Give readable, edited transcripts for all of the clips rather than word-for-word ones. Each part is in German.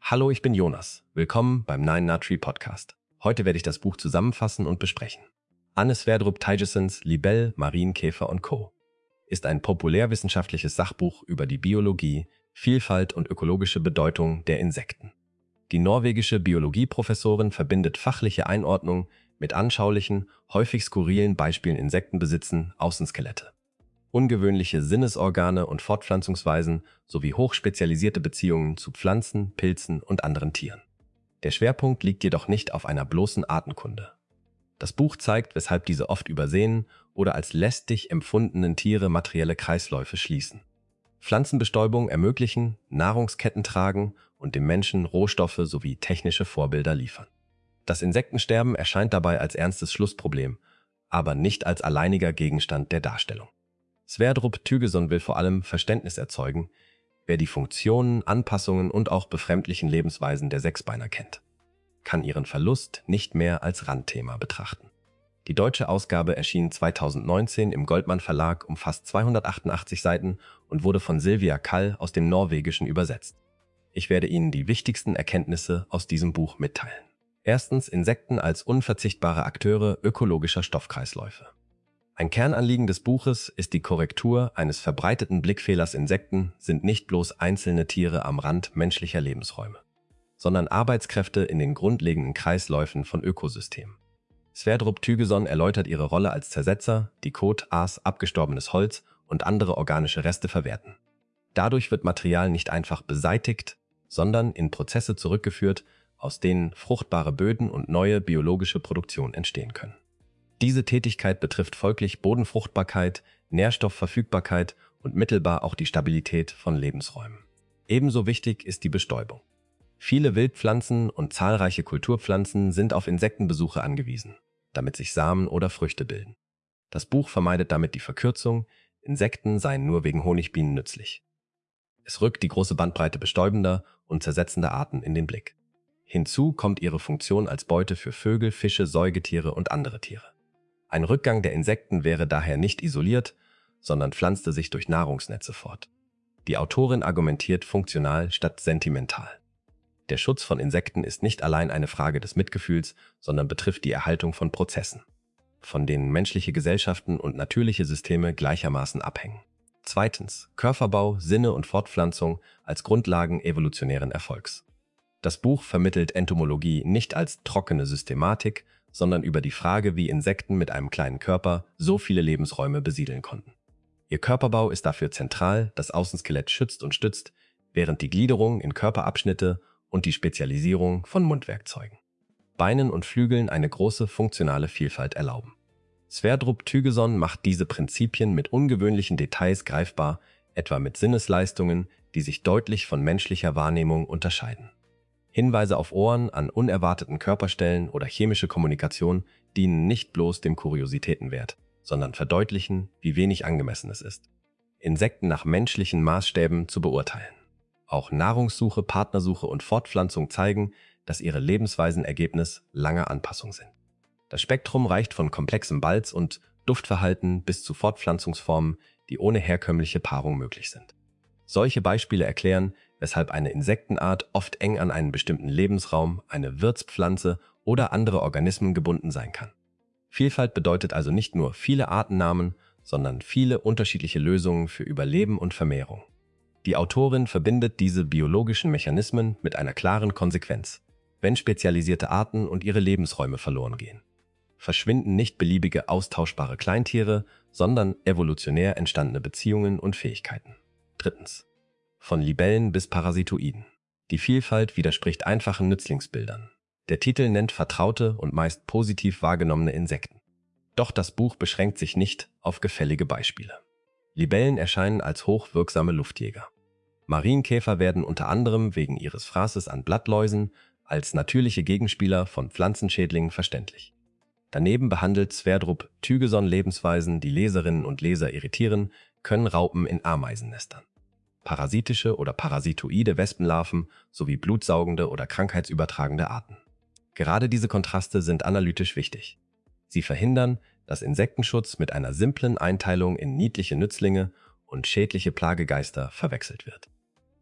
Hallo, ich bin Jonas. Willkommen beim Nine Nut Podcast. Heute werde ich das Buch zusammenfassen und besprechen. Anne Sverdrup Thijssens Libelle, Marienkäfer und Co. ist ein populärwissenschaftliches Sachbuch über die Biologie, Vielfalt und ökologische Bedeutung der Insekten. Die norwegische Biologieprofessorin verbindet fachliche Einordnung mit anschaulichen, häufig skurrilen Beispielen. Insekten besitzen Außenskelette, ungewöhnliche Sinnesorgane und Fortpflanzungsweisen sowie hochspezialisierte Beziehungen zu Pflanzen, Pilzen und anderen Tieren. Der Schwerpunkt liegt jedoch nicht auf einer bloßen Artenkunde. Das Buch zeigt, weshalb diese oft übersehen oder als lästig empfundenen Tiere materielle Kreisläufe schließen, Pflanzenbestäubung ermöglichen, Nahrungsketten tragen und dem Menschen Rohstoffe sowie technische Vorbilder liefern. Das Insektensterben erscheint dabei als ernstes Schlussproblem, aber nicht als alleiniger Gegenstand der Darstellung. Sverdrup Thijsson will vor allem Verständnis erzeugen, wer die Funktionen, Anpassungen und auch befremdlichen Lebensweisen der Sechsbeiner kennt, kann ihren Verlust nicht mehr als Randthema betrachten. Die deutsche Ausgabe erschien 2019 im Goldmann Verlag, umfasst 288 Seiten und wurde von Sylvia Kall aus dem Norwegischen übersetzt. Ich werde Ihnen die wichtigsten Erkenntnisse aus diesem Buch mitteilen. Erstens, Insekten als unverzichtbare Akteure ökologischer Stoffkreisläufe. Ein Kernanliegen des Buches ist die Korrektur eines verbreiteten Blickfehlers. Insekten sind nicht bloß einzelne Tiere am Rand menschlicher Lebensräume, sondern Arbeitskräfte in den grundlegenden Kreisläufen von Ökosystemen. Sverdrup Thijsson erläutert ihre Rolle als Zersetzer, die Kot, Aas, abgestorbenes Holz und andere organische Reste verwerten. Dadurch wird Material nicht einfach beseitigt, sondern in Prozesse zurückgeführt, aus denen fruchtbare Böden und neue biologische Produktion entstehen können. Diese Tätigkeit betrifft folglich Bodenfruchtbarkeit, Nährstoffverfügbarkeit und mittelbar auch die Stabilität von Lebensräumen. Ebenso wichtig ist die Bestäubung. Viele Wildpflanzen und zahlreiche Kulturpflanzen sind auf Insektenbesuche angewiesen, damit sich Samen oder Früchte bilden. Das Buch vermeidet damit die Verkürzung, Insekten seien nur wegen Honigbienen nützlich. Es rückt die große Bandbreite bestäubender und zersetzender Arten in den Blick. Hinzu kommt ihre Funktion als Beute für Vögel, Fische, Säugetiere und andere Tiere. Ein Rückgang der Insekten wäre daher nicht isoliert, sondern pflanzte sich durch Nahrungsnetze fort. Die Autorin argumentiert funktional statt sentimental. Der Schutz von Insekten ist nicht allein eine Frage des Mitgefühls, sondern betrifft die Erhaltung von Prozessen, von denen menschliche Gesellschaften und natürliche Systeme gleichermaßen abhängen. Zweitens, Körperbau, Sinne und Fortpflanzung als Grundlagen evolutionären Erfolgs. Das Buch vermittelt Entomologie nicht als trockene Systematik, sondern über die Frage, wie Insekten mit einem kleinen Körper so viele Lebensräume besiedeln konnten. Ihr Körperbau ist dafür zentral, das Außenskelett schützt und stützt, während die Gliederung in Körperabschnitte und die Spezialisierung von Mundwerkzeugen, Beinen und Flügeln eine große funktionale Vielfalt erlauben. Sverdrup Thijsson macht diese Prinzipien mit ungewöhnlichen Details greifbar, etwa mit Sinnesleistungen, die sich deutlich von menschlicher Wahrnehmung unterscheiden. Hinweise auf Ohren an unerwarteten Körperstellen oder chemische Kommunikation dienen nicht bloß dem Kuriositätenwert, sondern verdeutlichen, wie wenig angemessen es ist, Insekten nach menschlichen Maßstäben zu beurteilen. Auch Nahrungssuche, Partnersuche und Fortpflanzung zeigen, dass ihre Lebensweisen Ergebnis langer Anpassung sind. Das Spektrum reicht von komplexem Balz- und Duftverhalten bis zu Fortpflanzungsformen, die ohne herkömmliche Paarung möglich sind. Solche Beispiele erklären, weshalb eine Insektenart oft eng an einen bestimmten Lebensraum, eine Wirtspflanze oder andere Organismen gebunden sein kann. Vielfalt bedeutet also nicht nur viele Artennamen, sondern viele unterschiedliche Lösungen für Überleben und Vermehrung. Die Autorin verbindet diese biologischen Mechanismen mit einer klaren Konsequenz. Wenn spezialisierte Arten und ihre Lebensräume verloren gehen, verschwinden nicht beliebige austauschbare Kleintiere, sondern evolutionär entstandene Beziehungen und Fähigkeiten. Drittens. Von Libellen bis Parasitoiden. Die Vielfalt widerspricht einfachen Nützlingsbildern. Der Titel nennt vertraute und meist positiv wahrgenommene Insekten. Doch das Buch beschränkt sich nicht auf gefällige Beispiele. Libellen erscheinen als hochwirksame Luftjäger. Marienkäfer werden unter anderem wegen ihres Fraßes an Blattläusen als natürliche Gegenspieler von Pflanzenschädlingen verständlich. Daneben behandelt Sverdrup Thijsson Lebensweisen, die Leserinnen und Leser irritieren, können Raupen in Ameisennestern, parasitische oder parasitoide Wespenlarven sowie blutsaugende oder krankheitsübertragende Arten. Gerade diese Kontraste sind analytisch wichtig. Sie verhindern, dass Insektenschutz mit einer simplen Einteilung in niedliche Nützlinge und schädliche Plagegeister verwechselt wird.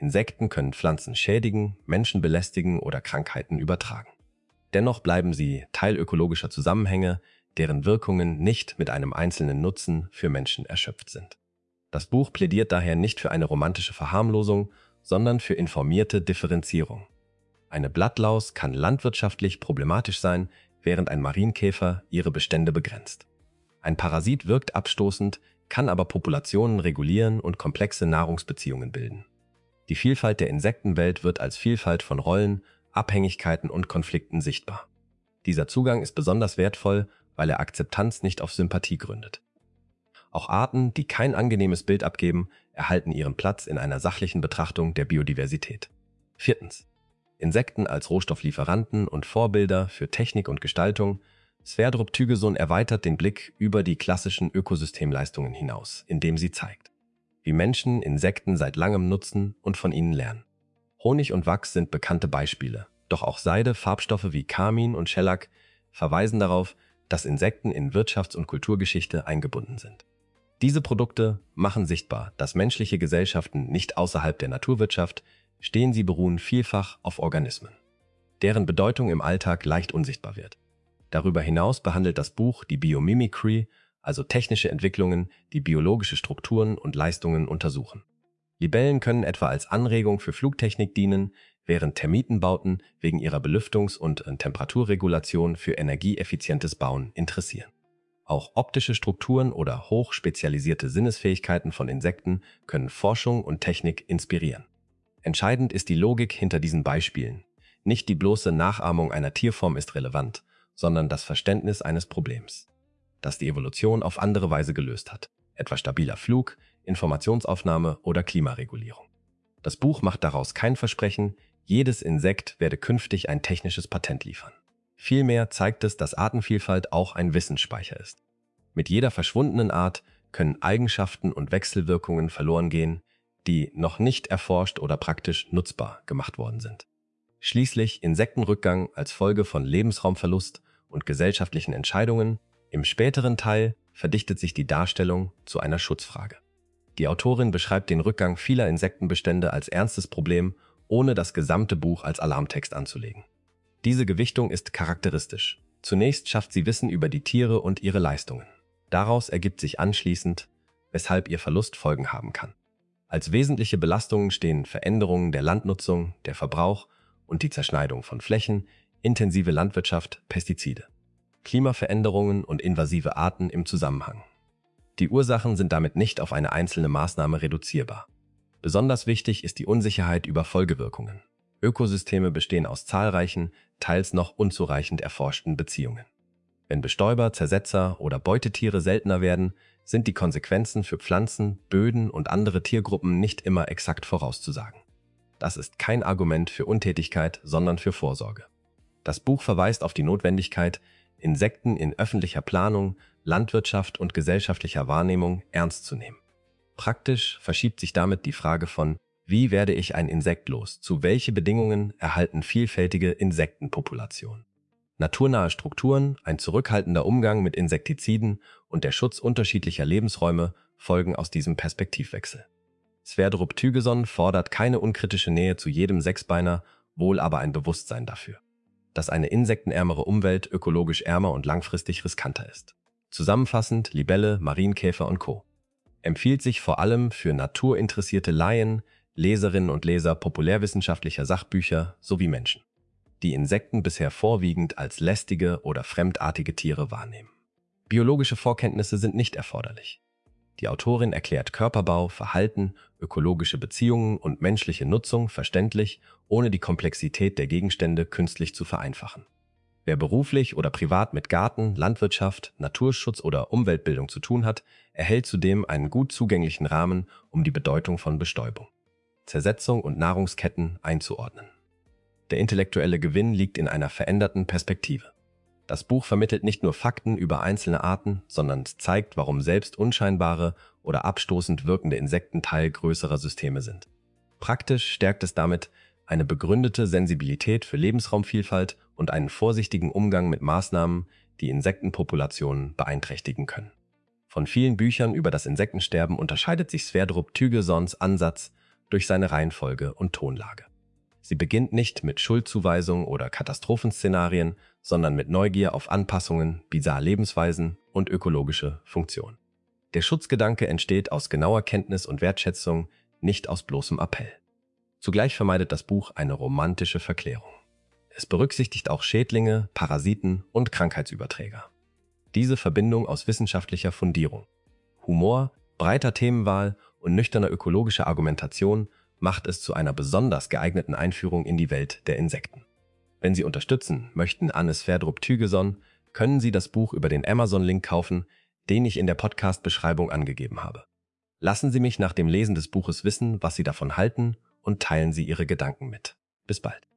Insekten können Pflanzen schädigen, Menschen belästigen oder Krankheiten übertragen. Dennoch bleiben sie Teil ökologischer Zusammenhänge, deren Wirkungen nicht mit einem einzelnen Nutzen für Menschen erschöpft sind. Das Buch plädiert daher nicht für eine romantische Verharmlosung, sondern für informierte Differenzierung. Eine Blattlaus kann landwirtschaftlich problematisch sein, während ein Marienkäfer ihre Bestände begrenzt. Ein Parasit wirkt abstoßend, kann aber Populationen regulieren und komplexe Nahrungsbeziehungen bilden. Die Vielfalt der Insektenwelt wird als Vielfalt von Rollen, Abhängigkeiten und Konflikten sichtbar. Dieser Zugang ist besonders wertvoll, weil er Akzeptanz nicht auf Sympathie gründet. Auch Arten, die kein angenehmes Bild abgeben, erhalten ihren Platz in einer sachlichen Betrachtung der Biodiversität. 4. Insekten als Rohstofflieferanten und Vorbilder für Technik und Gestaltung. Sverdrup Thygeson erweitert den Blick über die klassischen Ökosystemleistungen hinaus, indem sie zeigt, wie Menschen Insekten seit langem nutzen und von ihnen lernen. Honig und Wachs sind bekannte Beispiele, doch auch Seide, Farbstoffe wie Karmin und Schellack verweisen darauf, dass Insekten in Wirtschafts- und Kulturgeschichte eingebunden sind. Diese Produkte machen sichtbar, dass menschliche Gesellschaften nicht außerhalb der Naturwirtschaft stehen, sie beruhen vielfach auf Organismen, deren Bedeutung im Alltag leicht unsichtbar wird. Darüber hinaus behandelt das Buch die Biomimicry, also technische Entwicklungen, die biologische Strukturen und Leistungen untersuchen. Libellen können etwa als Anregung für Flugtechnik dienen, während Termitenbauten wegen ihrer Belüftungs- und Temperaturregulation für energieeffizientes Bauen interessieren. Auch optische Strukturen oder hochspezialisierte Sinnesfähigkeiten von Insekten können Forschung und Technik inspirieren. Entscheidend ist die Logik hinter diesen Beispielen. Nicht die bloße Nachahmung einer Tierform ist relevant, sondern das Verständnis eines Problems, das die Evolution auf andere Weise gelöst hat, etwa stabiler Flug, Informationsaufnahme oder Klimaregulierung. Das Buch macht daraus kein Versprechen, jedes Insekt werde künftig ein technisches Patent liefern. Vielmehr zeigt es, dass Artenvielfalt auch ein Wissensspeicher ist. Mit jeder verschwundenen Art können Eigenschaften und Wechselwirkungen verloren gehen, die noch nicht erforscht oder praktisch nutzbar gemacht worden sind. Schließlich Insektenrückgang als Folge von Lebensraumverlust und gesellschaftlichen Entscheidungen. Im späteren Teil verdichtet sich die Darstellung zu einer Schutzfrage. Die Autorin beschreibt den Rückgang vieler Insektenbestände als ernstes Problem, ohne das gesamte Buch als Alarmtext anzulegen. Diese Gewichtung ist charakteristisch. Zunächst schafft sie Wissen über die Tiere und ihre Leistungen. Daraus ergibt sich anschließend, weshalb ihr Verlust Folgen haben kann. Als wesentliche Belastungen stehen Veränderungen der Landnutzung, der Verbrauch und die Zerschneidung von Flächen, intensive Landwirtschaft, Pestizide, Klimaveränderungen und invasive Arten im Zusammenhang. Die Ursachen sind damit nicht auf eine einzelne Maßnahme reduzierbar. Besonders wichtig ist die Unsicherheit über Folgewirkungen. Ökosysteme bestehen aus zahlreichen, teils noch unzureichend erforschten Beziehungen. Wenn Bestäuber, Zersetzer oder Beutetiere seltener werden, sind die Konsequenzen für Pflanzen, Böden und andere Tiergruppen nicht immer exakt vorauszusagen. Das ist kein Argument für Untätigkeit, sondern für Vorsorge. Das Buch verweist auf die Notwendigkeit, Insekten in öffentlicher Planung, Landwirtschaft und gesellschaftlicher Wahrnehmung ernst zu nehmen. Praktisch verschiebt sich damit die Frage von wie werde ich ein Insekt los? Zu welche Bedingungen erhalten vielfältige Insektenpopulationen? Naturnahe Strukturen, ein zurückhaltender Umgang mit Insektiziden und der Schutz unterschiedlicher Lebensräume folgen aus diesem Perspektivwechsel. Sverdrup Thygeson fordert keine unkritische Nähe zu jedem Sechsbeiner, wohl aber ein Bewusstsein dafür, dass eine insektenärmere Umwelt ökologisch ärmer und langfristig riskanter ist. Zusammenfassend Libelle, Marienkäfer und Co. empfiehlt sich vor allem für naturinteressierte Laien, Leserinnen und Leser populärwissenschaftlicher Sachbücher sowie Menschen, die Insekten bisher vorwiegend als lästige oder fremdartige Tiere wahrnehmen. Biologische Vorkenntnisse sind nicht erforderlich. Die Autorin erklärt Körperbau, Verhalten, ökologische Beziehungen und menschliche Nutzung verständlich, ohne die Komplexität der Gegenstände künstlich zu vereinfachen. Wer beruflich oder privat mit Garten, Landwirtschaft, Naturschutz oder Umweltbildung zu tun hat, erhält zudem einen gut zugänglichen Rahmen, um die Bedeutung von Bestäubung, Zersetzung und Nahrungsketten einzuordnen. Der intellektuelle Gewinn liegt in einer veränderten Perspektive. Das Buch vermittelt nicht nur Fakten über einzelne Arten, sondern zeigt, warum selbst unscheinbare oder abstoßend wirkende Insekten Teil größerer Systeme sind. Praktisch stärkt es damit eine begründete Sensibilität für Lebensraumvielfalt und einen vorsichtigen Umgang mit Maßnahmen, die Insektenpopulationen beeinträchtigen können. Von vielen Büchern über das Insektensterben unterscheidet sich Sverdrup Thygesons Ansatz durch seine Reihenfolge und Tonlage. Sie beginnt nicht mit Schuldzuweisung oder Katastrophenszenarien, sondern mit Neugier auf Anpassungen, bizarre Lebensweisen und ökologische Funktion. Der Schutzgedanke entsteht aus genauer Kenntnis und Wertschätzung, nicht aus bloßem Appell. Zugleich vermeidet das Buch eine romantische Verklärung. Es berücksichtigt auch Schädlinge, Parasiten und Krankheitsüberträger. Diese Verbindung aus wissenschaftlicher Fundierung, Humor, breiter Themenwahl und nüchterner ökologischer Argumentation macht es zu einer besonders geeigneten Einführung in die Welt der Insekten. Wenn Sie unterstützen möchten Anne Sverdrup Thygeson, können Sie das Buch über den Amazon-Link kaufen, den ich in der Podcast-Beschreibung angegeben habe. Lassen Sie mich nach dem Lesen des Buches wissen, was Sie davon halten, und teilen Sie Ihre Gedanken mit. Bis bald.